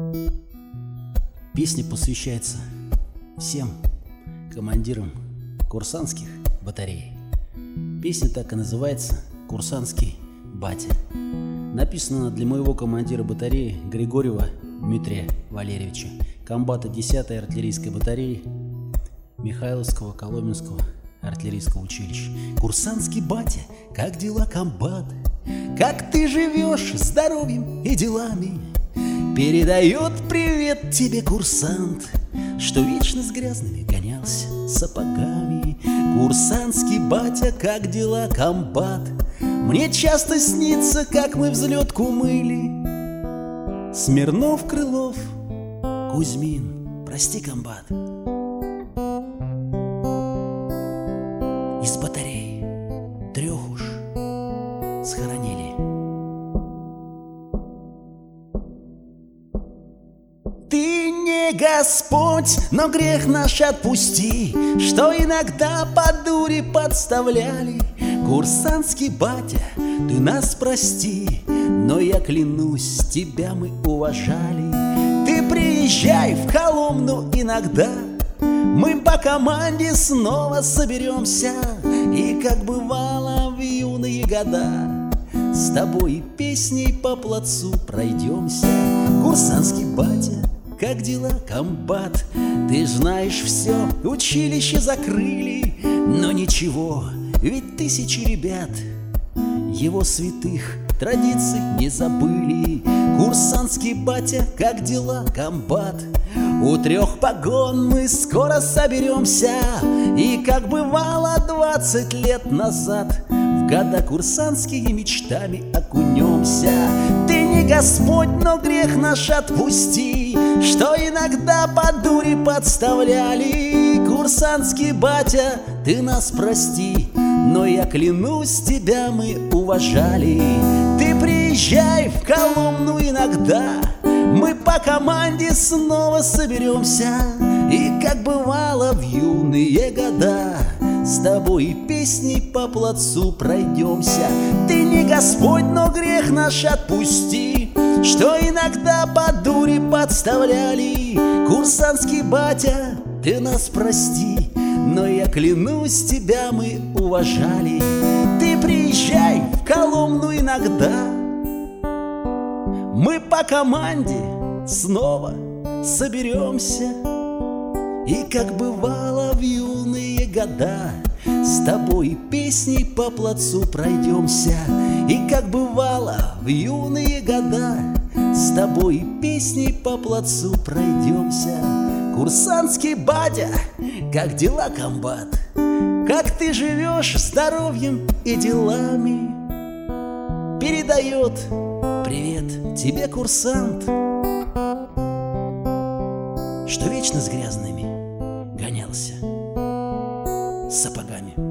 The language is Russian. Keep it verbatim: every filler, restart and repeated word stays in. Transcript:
Песня посвящается всем командирам курсантских батарей. Песня так и называется «Курсантский батя». Написана она для моего командира батареи Григорьева Дмитрия Валерьевича, комбата десятой артиллерийской батареи Михайловского Коломенского артиллерийского училища. Курсантский батя, как дела, комбат? Как ты живешь здоровьем и делами? Передает привет тебе курсант, что вечно с грязными гонялся сапогами. Курсантский батя, как дела, комбат? Мне часто снится, как мы взлетку мыли. Смирнов, Крылов, Кузьмин, прости, комбат. Из батареи трех уж схоронили. Ты не Господь, но грех наш отпусти, что иногда по дуре подставляли. Курсантский батя, ты нас прости, но я клянусь, тебя мы уважали. Ты приезжай в Коломну иногда, мы по команде снова соберемся, и как бывало в юные года с тобой песней по плацу пройдемся. Курсантский батя, как дела, комбат? Ты знаешь все, училище закрыли, но ничего, ведь тысячи ребят его святых традиций не забыли. Курсантский батя, как дела, комбат? У трех погон мы скоро соберемся, и как бывало двадцать лет назад в года курсантские мечтами окунемся. Ты не Господь, но грех наш отпусти, что иногда по дуре подставляли. Курсантский батя, ты нас прости, но я клянусь, тебя мы уважали. Ты приезжай в Коломну иногда, мы по команде снова соберемся, и как бывало в юные года с тобой песней по плацу пройдемся. Ты не Господь, но грех наш отпусти, что иногда по дуре подставляли. Курсантский батя, ты нас прости, но я клянусь, тебя мы уважали. Ты приезжай в Коломну иногда, мы по команде снова соберемся, и как бывало в юные года с тобой песней по плацу пройдемся. И как бывало в юные года с тобой песней по плацу пройдемся. Курсантский батя, как дела, комбат? Как ты живешь здоровьем и делами? Передает привет тебе курсант, что вечно с грязными гонялся сапогами.